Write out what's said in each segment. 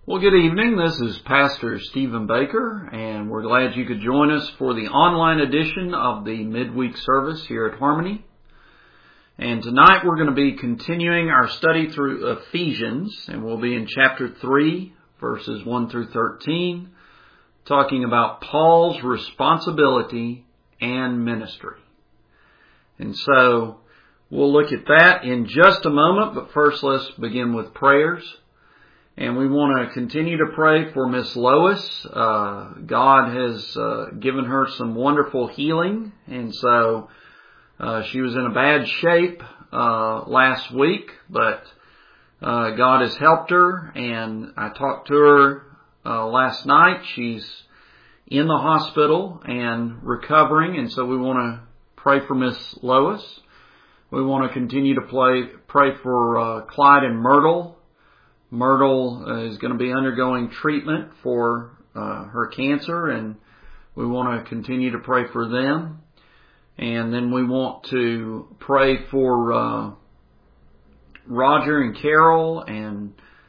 Well, good evening. This is Pastor Stephen Baker, and we're glad you could join us for the online edition of the midweek service here at Harmony. And tonight we're going to be continuing our study through Ephesians, and we'll be in chapter 3, verses 1 through 13, talking about Paul's responsibility and ministry. And so we'll look at that in just a moment, but first let's begin with prayers. And we want to continue to pray for Miss Lois. God has given her some wonderful healing. And so she was in a bad shape last week, but God has helped her. And I talked to her last night. She's in the hospital and recovering. And so we want to pray for Miss Lois. We want to continue to pray for Clyde and Myrtle. Myrtle is going to be undergoing treatment for her cancer, and we want to continue to pray for them. And then we want to pray for Roger and Carol, and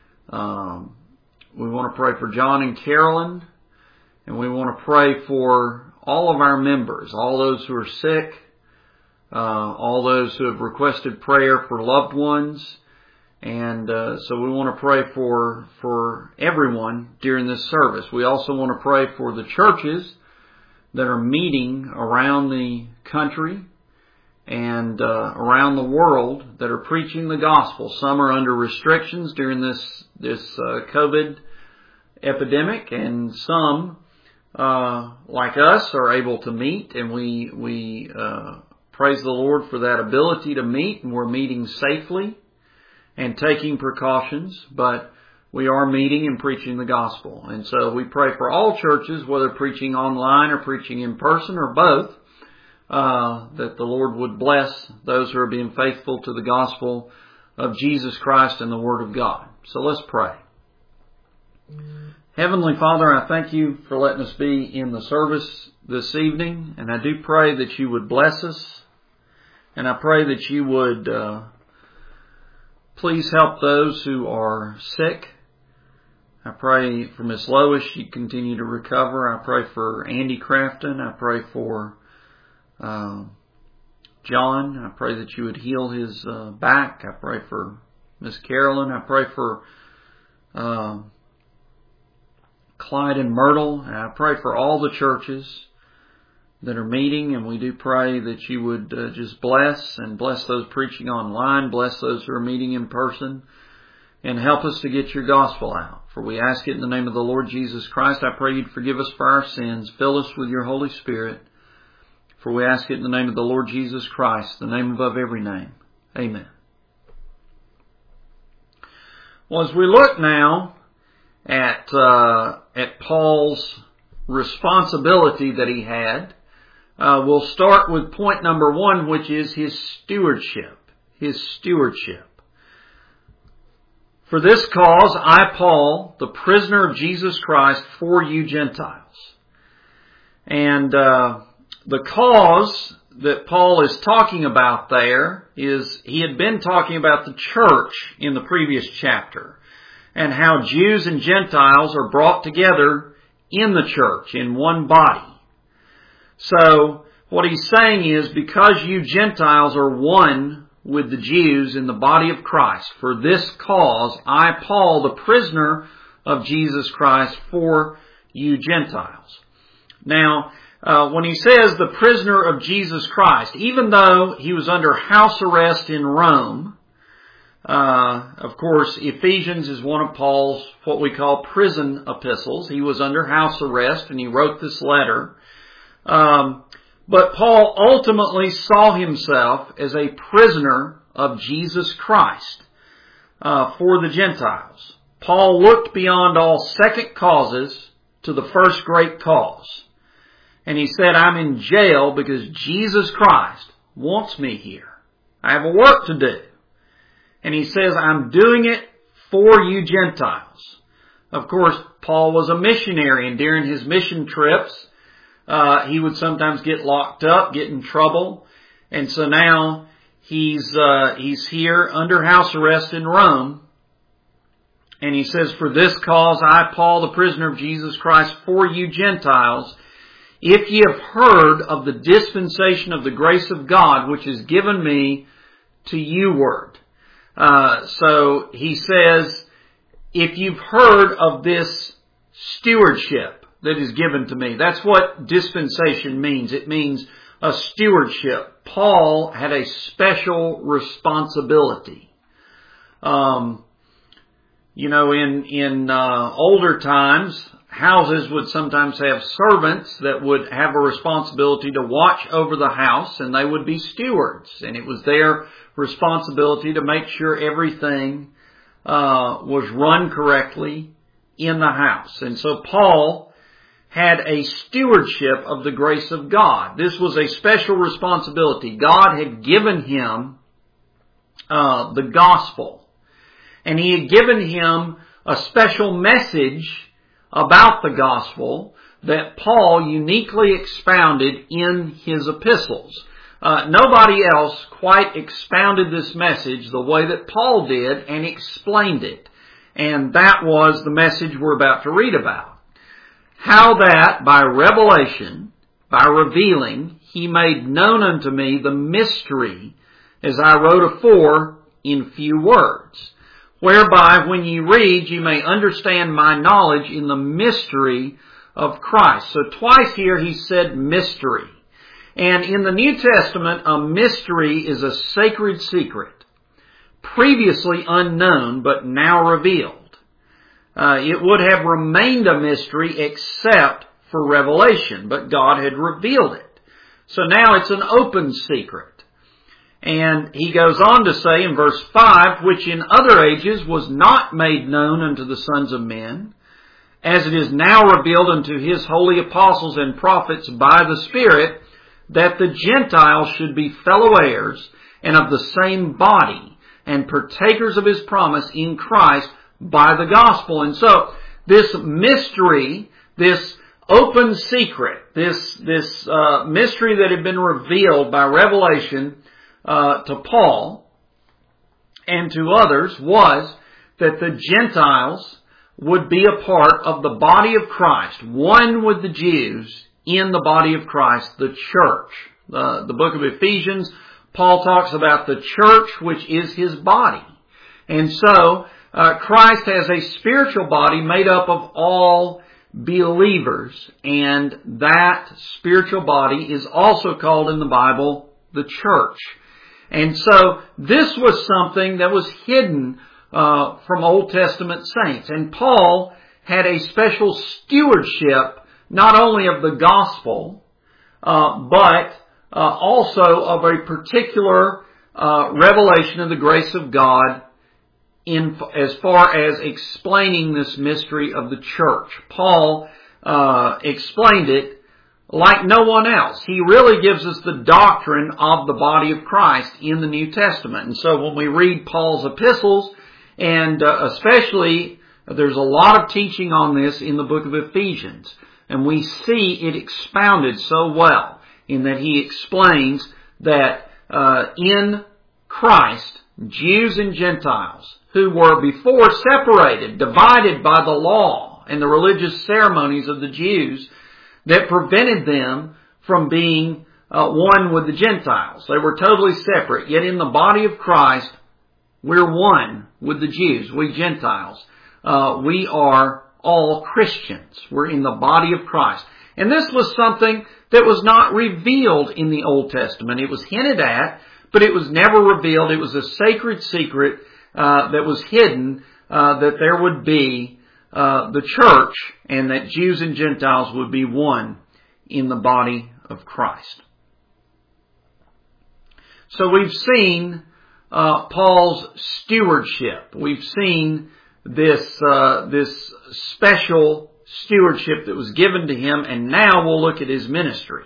we want to pray for John and Carolyn, and we want to pray for all of our members, all those who are sick, all those who have requested prayer for loved ones. And so we want to pray for everyone during this service. We also want to pray for the churches that are meeting around the country and around the world that are preaching the gospel. Some are under restrictions during this COVID epidemic, and some, like us, are able to meet. And we praise the Lord for that ability to meet, and we're meeting safely and taking precautions, but we are meeting and preaching the gospel. And so we pray for all churches, whether preaching online or preaching in person or both, that the Lord would bless those who are being faithful to the gospel of Jesus Christ and the Word of God. So let's pray. Heavenly Father, I thank you for letting us be in the service this evening, and I do pray that you would bless us, and I pray that you would please help those who are sick. I pray for Miss Lois, she continue to recover. I pray for Andy Crafton. I pray for John. I pray that you would heal his back. I pray for Miss Carolyn. I pray for Clyde and Myrtle. And I pray for all the churches that are meeting, and we do pray that you would just bless those preaching online, bless those who are meeting in person, and help us to get your gospel out. For we ask it in the name of the Lord Jesus Christ. I pray you'd forgive us for our sins, fill us with your Holy Spirit. For we ask it in the name of the Lord Jesus Christ, the name above every name. Amen. Well, as we look now at Paul's responsibility that he had, we'll start with point number 1, which is his stewardship. His stewardship. For this cause, I, Paul, the prisoner of Jesus Christ, for you Gentiles. And the cause that Paul is talking about there is, he had been talking about the church in the previous chapter, and how Jews and Gentiles are brought together in the church, in one body. So, what he's saying is, because you Gentiles are one with the Jews in the body of Christ, for this cause, I, Paul, the prisoner of Jesus Christ, for you Gentiles. Now, when he says the prisoner of Jesus Christ, even though he was under house arrest in Rome, of course, Ephesians is one of Paul's, what we call prison epistles. He was under house arrest and he wrote this letter. But Paul ultimately saw himself as a prisoner of Jesus Christ for the Gentiles. Paul looked beyond all second causes to the first great cause. And he said, I'm in jail because Jesus Christ wants me here. I have a work to do. And he says, I'm doing it for you Gentiles. Of course, Paul was a missionary, and during his mission trips, he would sometimes get locked up, get in trouble. And so now he's here under house arrest in Rome. And he says, "For this cause I, Paul, the prisoner of Jesus Christ, for you Gentiles, if ye have heard of the dispensation of the grace of God, which is given me to you word." So he says, if you've heard of this stewardship that is given to me, that's what dispensation means. It means a stewardship. Paul had a special responsibility. In older times, houses would sometimes have servants that would have a responsibility to watch over the house, and they would be stewards. And it was their responsibility to make sure everything was run correctly in the house. And so Paul had a stewardship of the grace of God. This was a special responsibility. God had given him the gospel. And he had given him a special message about the gospel that Paul uniquely expounded in his epistles. Nobody else quite expounded this message the way that Paul did and explained it. And that was the message we're about to read about. How that by revelation, by revealing, he made known unto me the mystery, as I wrote afore in few words. Whereby, when ye read, ye may understand my knowledge in the mystery of Christ. So twice here he said mystery. And in the New Testament, a mystery is a sacred secret, previously unknown, but now revealed. It would have remained a mystery except for revelation, but God had revealed it. So now it's an open secret. And he goes on to say in verse 5, which in other ages was not made known unto the sons of men, as it is now revealed unto his holy apostles and prophets by the Spirit, that the Gentiles should be fellow heirs and of the same body, and partakers of his promise in Christ by the gospel. And so this mystery, this open secret, this mystery that had been revealed by revelation to Paul and to others, was that the Gentiles would be a part of the body of Christ, one with the Jews in the body of Christ, the church. The book of Ephesians, Paul talks about the church, which is his body. And so Christ has a spiritual body made up of all believers, and that spiritual body is also called in the Bible the church. And so this was something that was hidden from Old Testament saints. And Paul had a special stewardship not only of the gospel, but also of a particular revelation of the grace of God as far as explaining this mystery of the church. Paul explained it like no one else. He really gives us the doctrine of the body of Christ in the New Testament. And so when we read Paul's epistles, and especially there's a lot of teaching on this in the book of Ephesians, and we see it expounded so well in that he explains that in Christ, Jews and Gentiles, who were before separated, divided by the law and the religious ceremonies of the Jews, that prevented them from being one with the Gentiles. They were totally separate. Yet in the body of Christ, we're one with the Jews, we Gentiles. We are all Christians. We're in the body of Christ. And this was something that was not revealed in the Old Testament. It was hinted at, but it was never revealed. It was a sacred secret that was hidden, that there would be the church, and that Jews and Gentiles would be one in the body of Christ. So we've seen Paul's stewardship. We've seen this special stewardship that was given to him, and now we'll look at his ministry.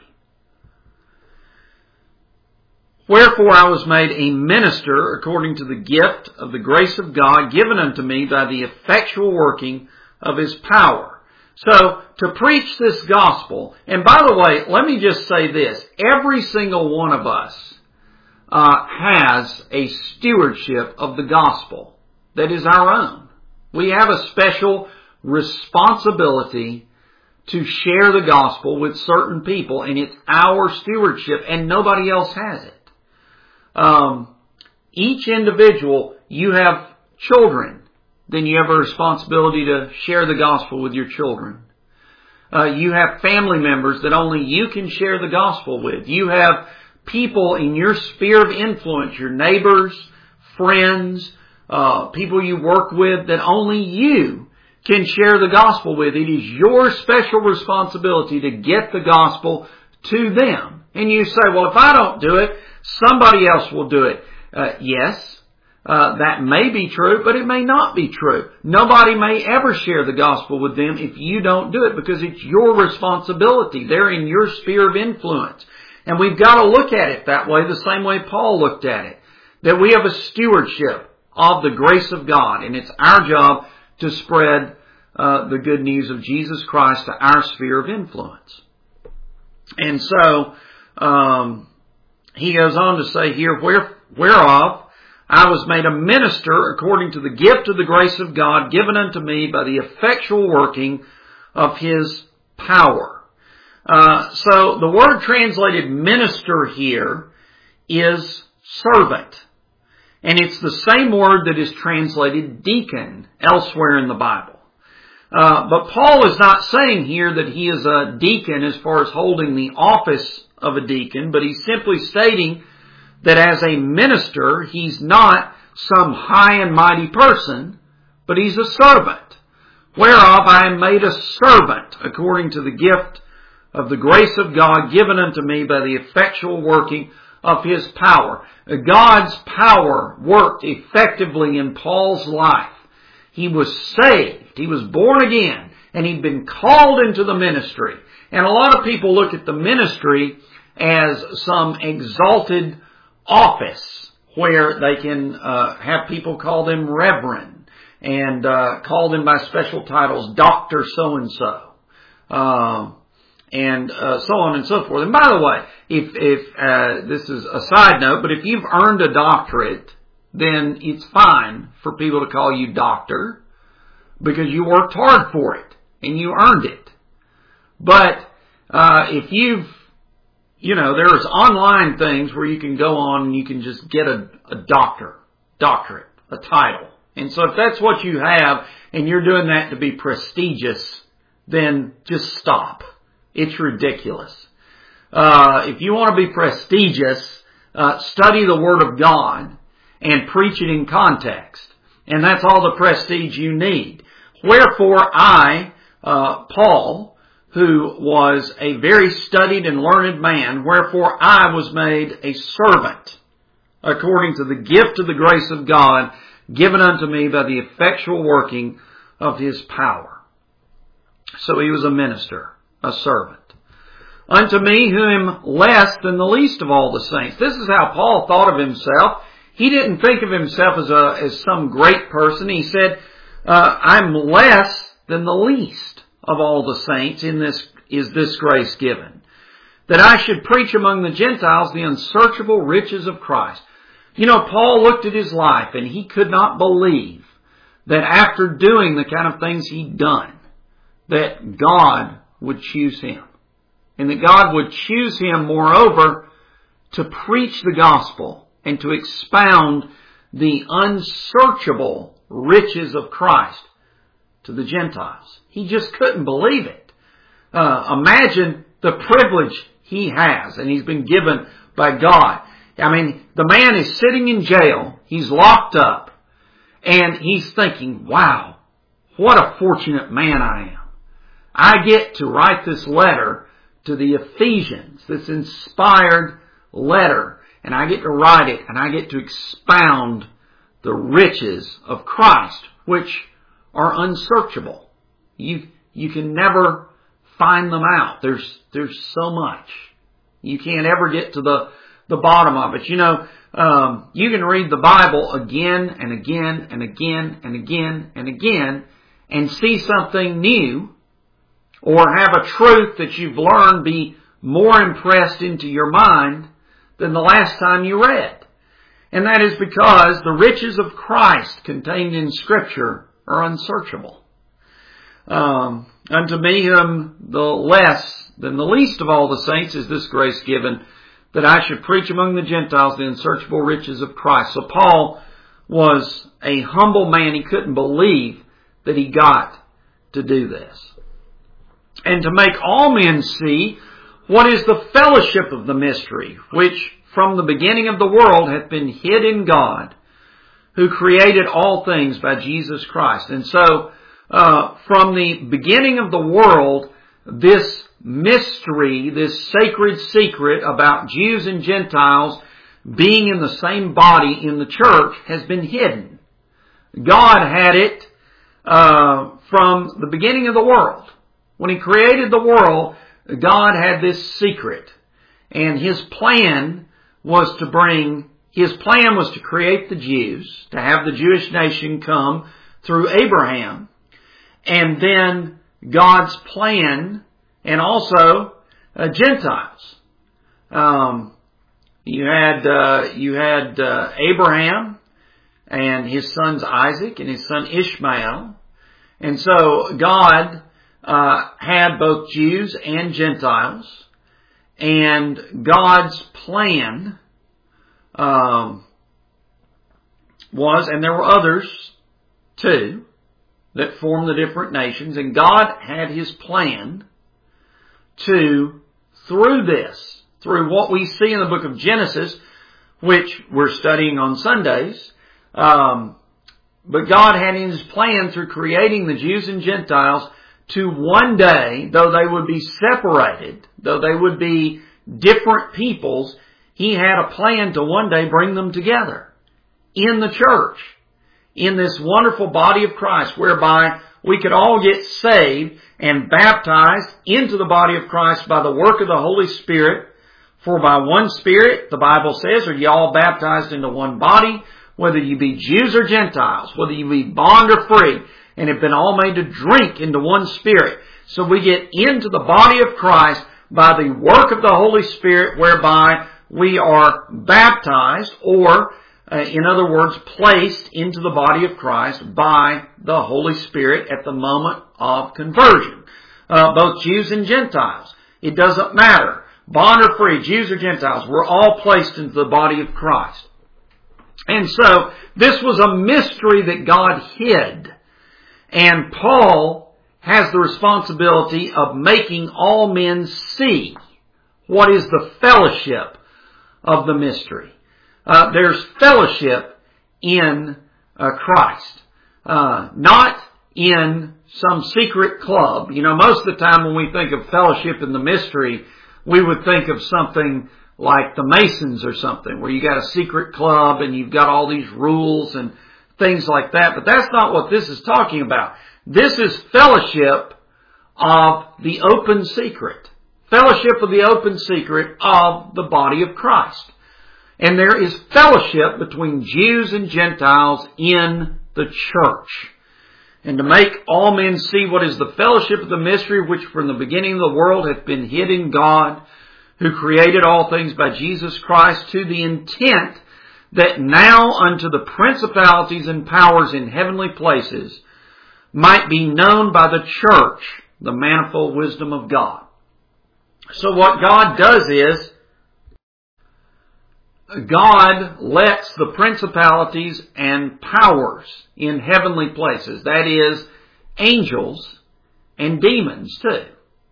Wherefore I was made a minister according to the gift of the grace of God given unto me by the effectual working of his power. So, to preach this gospel, and by the way, let me just say this, every single one of us has a stewardship of the gospel that is our own. We have a special responsibility to share the gospel with certain people, and it's our stewardship, and nobody else has it. Each individual, you have children, then you have a responsibility to share the gospel with your children. You have family members that only you can share the gospel with. You have people in your sphere of influence, your neighbors, friends, people you work with that only you can share the gospel with. It is your special responsibility to get the gospel to them. And you say, well, if I don't do it, somebody else will do it. Yes, that may be true, but it may not be true. Nobody may ever share the gospel with them if you don't do it, because it's your responsibility. They're in your sphere of influence. And we've got to look at it that way, the same way Paul looked at it. That we have a stewardship of the grace of God, and it's our job to spread the good news of Jesus Christ to our sphere of influence. And so, he goes on to say here, whereof I was made a minister according to the gift of the grace of God given unto me by the effectual working of His power. So the word translated minister here is servant. And it's the same word that is translated deacon elsewhere in the Bible. But Paul is not saying here that he is a deacon as far as holding the office of a deacon, but he's simply stating that as a minister, he's not some high and mighty person, but he's a servant. Whereof I am made a servant according to the gift of the grace of God given unto me by the effectual working of His power. God's power worked effectively in Paul's life. He was saved. He was born again. And he'd been called into the ministry. And a lot of people look at the ministry as some exalted office where they can have people call them reverend and call them by special titles, Dr. So-and-so. And so on and so forth. And by the way, if this is a side note, but if you've earned a doctorate, then it's fine for people to call you doctor because you worked hard for it and you earned it. But if there's online things where you can go on and you can just get a doctorate, a title. And so if that's what you have and you're doing that to be prestigious, then just stop. It's ridiculous. If you want to be prestigious, study the Word of God and preach it in context. And that's all the prestige you need. Wherefore I, Paul, who was a very studied and learned man, wherefore I was made a servant according to the gift of the grace of God given unto me by the effectual working of His power. So he was a minister, a servant. Unto me who am less than the least of all the saints. This is how Paul thought of himself. He didn't think of himself as some great person. He said, I'm less than the least of all the saints in this is this grace given. That I should preach among the Gentiles the unsearchable riches of Christ. Paul looked at his life and he could not believe that after doing the kind of things he'd done, that God would choose him. And that God would choose him, moreover, to preach the gospel and to expound the unsearchable riches of Christ to the Gentiles. He just couldn't believe it. Imagine the privilege he has and he's been given by God. I mean, the man is sitting in jail. He's locked up. And he's thinking, wow, what a fortunate man I am. I get to write this letter to the Ephesians, this inspired letter. And I get to write it and I get to expound the riches of Christ, which are unsearchable. You can never find them out. There's so much. You can't ever get to the bottom of it. You can read the Bible again and again and again and again and again and see something new, or have a truth that you've learned be more impressed into your mind than the last time you read. And that is because the riches of Christ contained in Scripture are unsearchable. Unto me whom the less than the least of all the saints is this grace given, that I should preach among the Gentiles the unsearchable riches of Christ. So Paul was a humble man. He couldn't believe that he got to do this. And to make all men see what is the fellowship of the mystery, which from the beginning of the world hath been hid in God, who created all things by Jesus Christ. And so, from the beginning of the world, this mystery, this sacred secret about Jews and Gentiles being in the same body in the church has been hidden. God had it from the beginning of the world. When He created the world, God had this secret. And His plan was to create the Jews, to have the Jewish nation come through Abraham. And then God's plan, and also Gentiles. You had Abraham and his sons Isaac and his son Ishmael. And so God had both Jews and Gentiles. And God's plan was, and there were others too, that formed the different nations. And God had His plan to, through what we see in the book of Genesis, which we're studying on Sundays, but God had His plan through creating the Jews and Gentiles to one day, though they would be separated, though they would be different peoples, He had a plan to one day bring them together in the church, in this wonderful body of Christ, whereby we could all get saved and baptized into the body of Christ by the work of the Holy Spirit. For by one Spirit, the Bible says, are ye all baptized into one body, whether you be Jews or Gentiles, whether you be bond or free, and have been all made to drink into one Spirit. So we get into the body of Christ by the work of the Holy Spirit, whereby we are baptized, or in other words, placed into the body of Christ by the Holy Spirit at the moment of conversion. Both Jews and Gentiles. It doesn't matter. Bond or free, Jews or Gentiles, we're all placed into the body of Christ. And so, this was a mystery that God hid. And Paul has the responsibility of making all men see what is the fellowship of the mystery. There's fellowship in Christ, not in some secret club. You know, most of the time when we think of fellowship in the mystery, we would think of something like the Masons or something, where you got a secret club and you've got all these rules and things like that. But that's not what this is talking about. This is fellowship of the open secret. Fellowship of the open secret of the body of Christ. And there is fellowship between Jews and Gentiles in the church. And to make all men see what is the fellowship of the mystery, which from the beginning of the world hath been hid in God, who created all things by Jesus Christ, to the intent that now unto the principalities and powers in heavenly places might be known by the church the manifold wisdom of God. So what God does is, God lets the principalities and powers in heavenly places, that is, angels and demons too,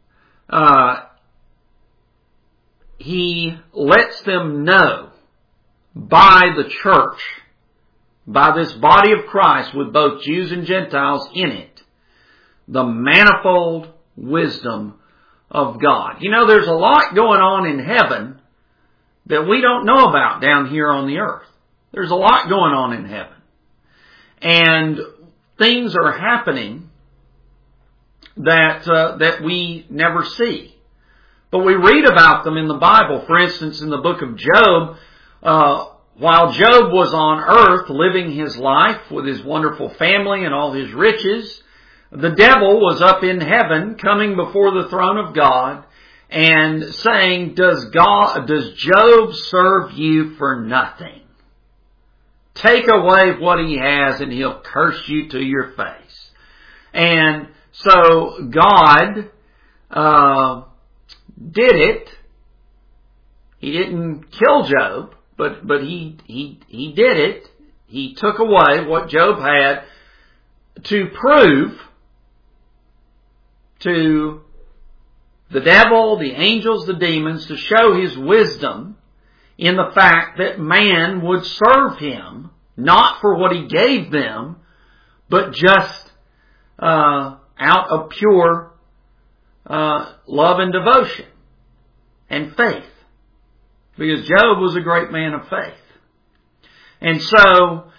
He lets them know by the church, by this body of Christ with both Jews and Gentiles in it, the manifold wisdom of God. You know, there's a lot going on in heaven that we don't know about down here on the earth. There's a lot going on in heaven. And things are happening that we never see. But we read about them in the Bible. For instance, in the book of Job, while Job was on earth living his life with his wonderful family and all his riches, the devil was up in heaven coming before the throne of God and saying, does Job serve you for nothing? Take away what he has and he'll curse you to your face. And so God did it. He didn't kill Job, but he did it. He took away what Job had to prove to the devil, the angels, the demons, to show his wisdom in the fact that man would serve him, not for what he gave them, but just out of pure love and devotion and faith. Because Job was a great man of faith. And so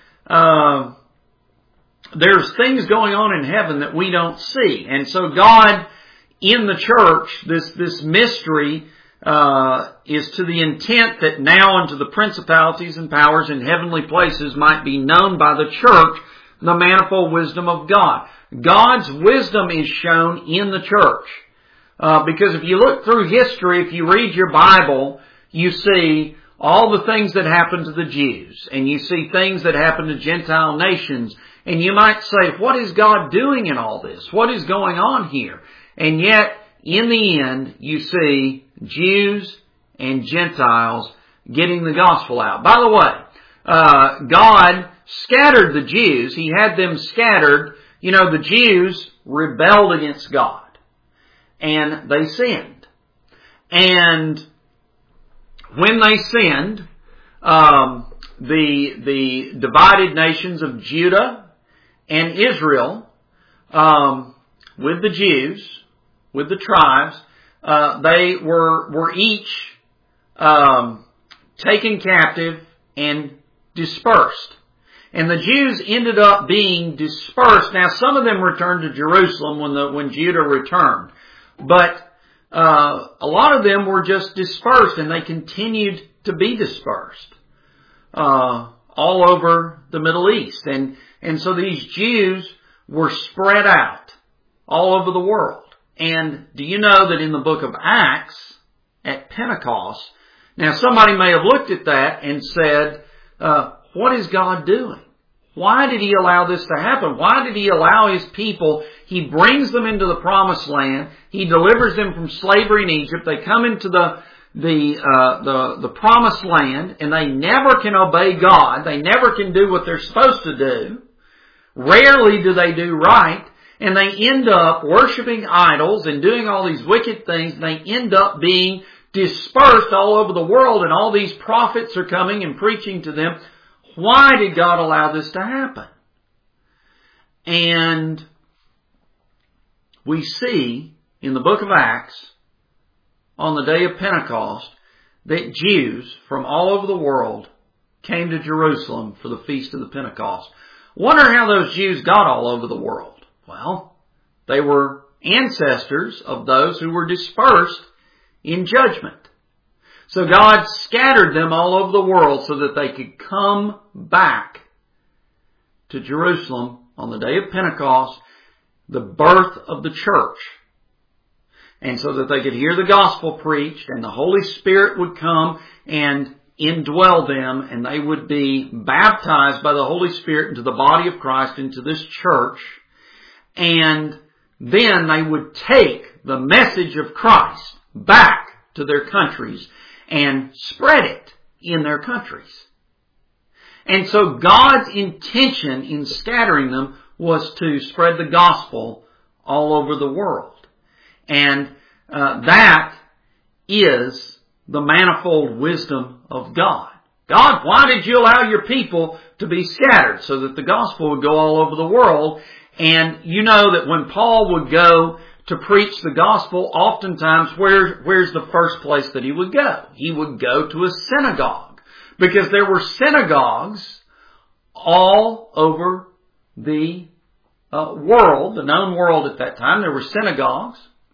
there's things going on in heaven that we don't see. And so God in the church, this mystery is to the intent that now unto the principalities and powers in heavenly places might be known by the church the manifold wisdom of God. God's wisdom is shown in the church. Because if you look through history, if you read your Bible, you see all the things that happened to the Jews, and you see things that happened to Gentile nations, and you might say, what is God doing in all this? What is going on here? And yet, in the end, you see Jews and Gentiles getting the gospel out. By the way, God scattered the Jews. He had them scattered. You know, the Jews rebelled against God, and they sinned. And when they sinned, the divided nations of Judah and Israel, with the Jews, with the tribes, they were each taken captive and dispersed. And the Jews ended up being dispersed. Now, some of them returned to Jerusalem when Judah returned, but a lot of them were just dispersed, and they continued to be dispersed all over the Middle East. And so these Jews were spread out all over the world. And do you know that in the book of Acts, at Pentecost, now somebody may have looked at that and said, what is God doing? Why did He allow this to happen? Why did He allow His people? He brings them into the promised land. He delivers them from slavery in Egypt. They come into the promised land, and they never can obey God. They never can do what they're supposed to do. Rarely do they do right. And they end up worshiping idols and doing all these wicked things. And they end up being dispersed all over the world. And all these prophets are coming and preaching to them. Why did God allow this to happen? And we see in the book of Acts, on the day of Pentecost, that Jews from all over the world came to Jerusalem for the feast of the Pentecost. Wonder how those Jews got all over the world. Well, they were ancestors of those who were dispersed in judgment. So God scattered them all over the world so that they could come back to Jerusalem on the day of Pentecost, the birth of the church. And so that they could hear the gospel preached, and the Holy Spirit would come and indwell them, and they would be baptized by the Holy Spirit into the body of Christ, into this church. And then they would take the message of Christ back to their countries and spread it in their countries. And so God's intention in scattering them was to spread the gospel all over the world. And that is the manifold wisdom of God. God, why did you allow your people to be scattered so that the gospel would go all over the world? And you know that when Paul would go to preach the gospel, oftentimes where's the first place that he would go? He would go to a synagogue, because there were synagogues all over the world, the known world at that time. There were synagogues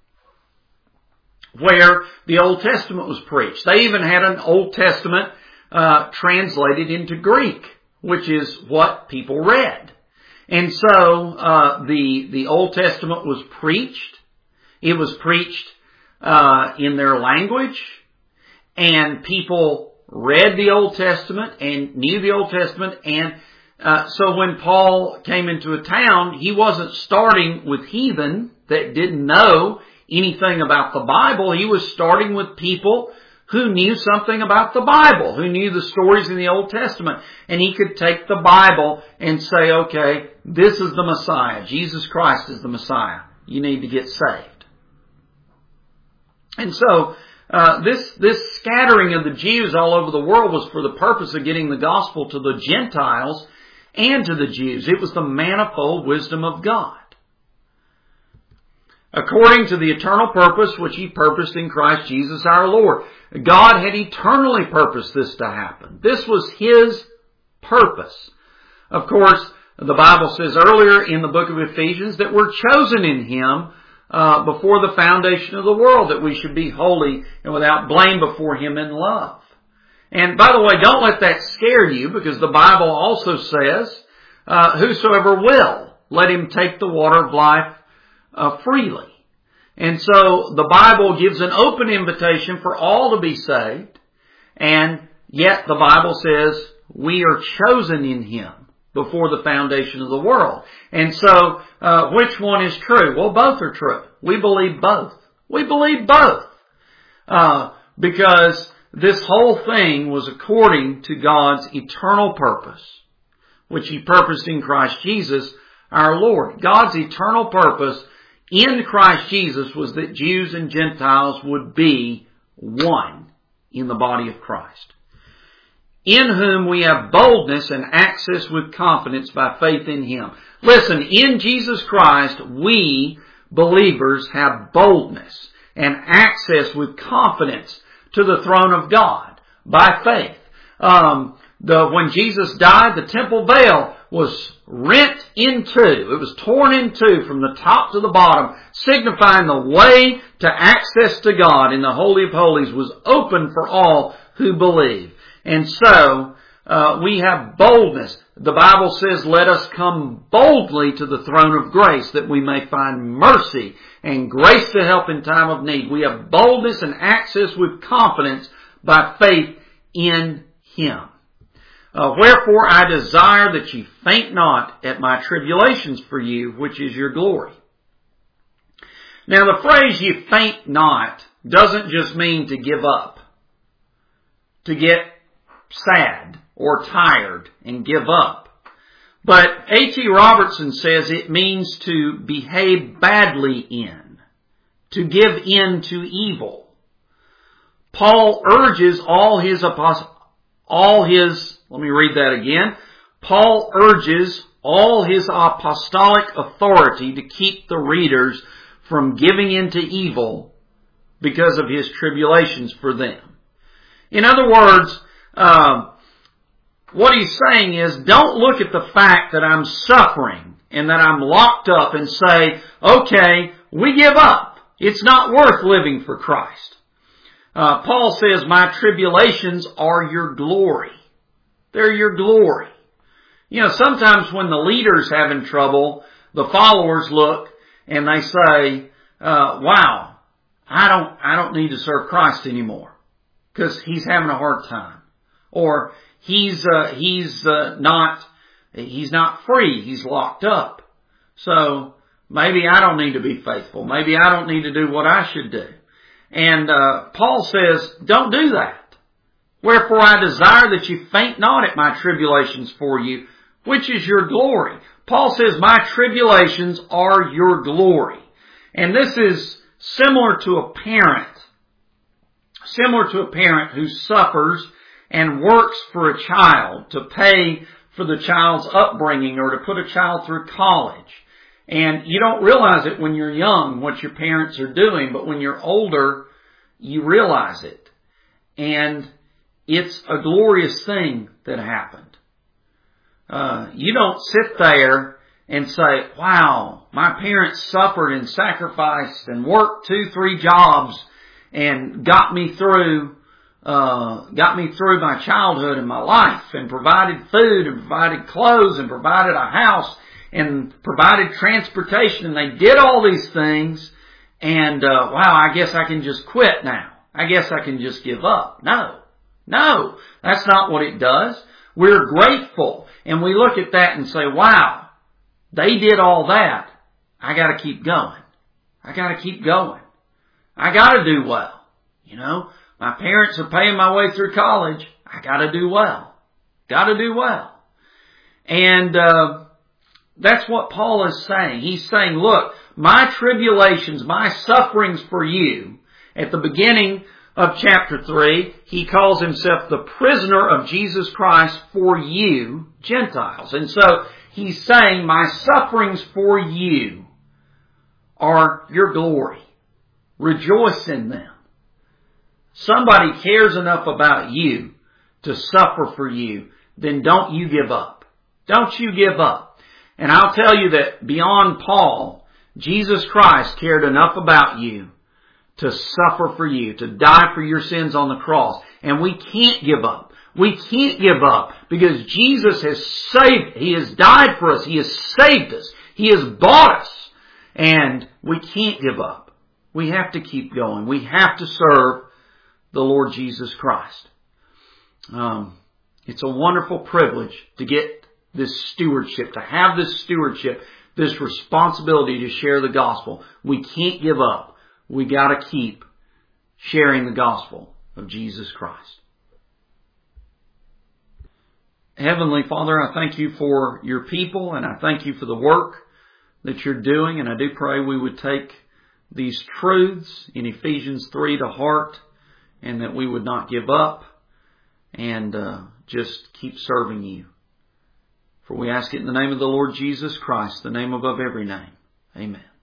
where the Old Testament was preached. They even had an Old Testament translated into Greek, which is what people read. And so the Old Testament was preached. It was preached in their language, and people read the Old Testament and knew the Old Testament, and So when Paul came into a town, he wasn't starting with heathen that didn't know anything about the Bible. He was starting with people who knew something about the Bible, who knew the stories in the Old Testament. And he could take the Bible and say, okay, this is the Messiah. Jesus Christ is the Messiah. You need to get saved. And so, this scattering of the Jews all over the world was for the purpose of getting the gospel to the Gentiles and to the Jews. It was the manifold wisdom of God. According to the eternal purpose which He purposed in Christ Jesus our Lord. God had eternally purposed this to happen. This was His purpose. Of course, the Bible says earlier in the book of Ephesians that we're chosen in Him before the foundation of the world, that we should be holy and without blame before Him in love. And by the way, don't let that scare you, because the Bible also says, whosoever will, let him take the water of life freely. And so the Bible gives an open invitation for all to be saved, and yet the Bible says we are chosen in Him before the foundation of the world. And so, which one is true? Well, both are true. We believe both. We believe both. Because this whole thing was according to God's eternal purpose, which He purposed in Christ Jesus our Lord. God's eternal purpose in Christ Jesus was that Jews and Gentiles would be one in the body of Christ, in whom we have boldness and access with confidence by faith in Him. Listen, in Jesus Christ, we believers have boldness and access with confidence to the throne of God by faith. When Jesus died, the temple veil was rent in two. It was torn in two from the top to the bottom, signifying the way to access to God in the Holy of Holies was open for all who believe. And so, we have boldness. The Bible says, let us come boldly to the throne of grace that we may find mercy and grace to help in time of need. We have boldness and access with confidence by faith in Him. Wherefore I desire that ye faint not at my tribulations for you, which is your glory. Now the phrase ye faint not doesn't just mean to give up, to get sad or tired and give up. But A.T. Robertson says it means to behave badly in, to give in to evil. Paul urges Paul urges all his apostolic authority to keep the readers from giving in to evil because of his tribulations for them. In other words, what he's saying is, don't look at the fact that I'm suffering and that I'm locked up and say, okay, we give up. It's not worth living for Christ. Paul says, my tribulations are your glory. They're your glory. You know, sometimes when the leader's having trouble, the followers look and they say, wow, I don't need to serve Christ anymore because he's having a hard time. Or he's not free. He's locked up. So maybe I don't need to be faithful. Maybe I don't need to do what I should do. And Paul says, don't do that. Wherefore I desire that you faint not at my tribulations for you, which is your glory. Paul says, my tribulations are your glory. And this is similar to a parent who suffers and works for a child to pay for the child's upbringing or to put a child through college. And you don't realize it when you're young, what your parents are doing, but when you're older, you realize it. And it's a glorious thing that happened. You don't sit there and say, wow, my parents suffered and sacrificed and worked 2-3 jobs and got me through my childhood and my life and provided food and provided clothes and provided a house and provided transportation, and they did all these things, and wow, I guess I can just quit now. I guess I can just give up. No, that's not what it does. we're grateful. And we look at that and say, wow, they did all that. I got to keep going. I got to keep going. I got to do well. You know, my parents are paying my way through college. I got to do well. Got to do well. And that's what Paul is saying. He's saying, look, my tribulations, my sufferings for you, at the beginning of chapter 3, he calls himself the prisoner of Jesus Christ for you, Gentiles. And so he's saying, my sufferings for you are your glory. Rejoice in them. Somebody cares enough about you to suffer for you, then don't you give up. Don't you give up. And I'll tell you that beyond Paul, Jesus Christ cared enough about you to suffer for you, to die for your sins on the cross. And we can't give up. We can't give up because Jesus has saved. He has died for us. He has saved us. He has bought us. And we can't give up. We have to keep going. We have to serve the Lord Jesus Christ. It's a wonderful privilege to get this stewardship, to have this stewardship, this responsibility to share the gospel. We can't give up. We got to keep sharing the gospel of Jesus Christ. Heavenly Father, I thank you for your people and I thank you for the work that you're doing. And I do pray we would take these truths in Ephesians 3 to heart and that we would not give up and just keep serving you. For we ask it in the name of the Lord Jesus Christ, the name above every name. Amen.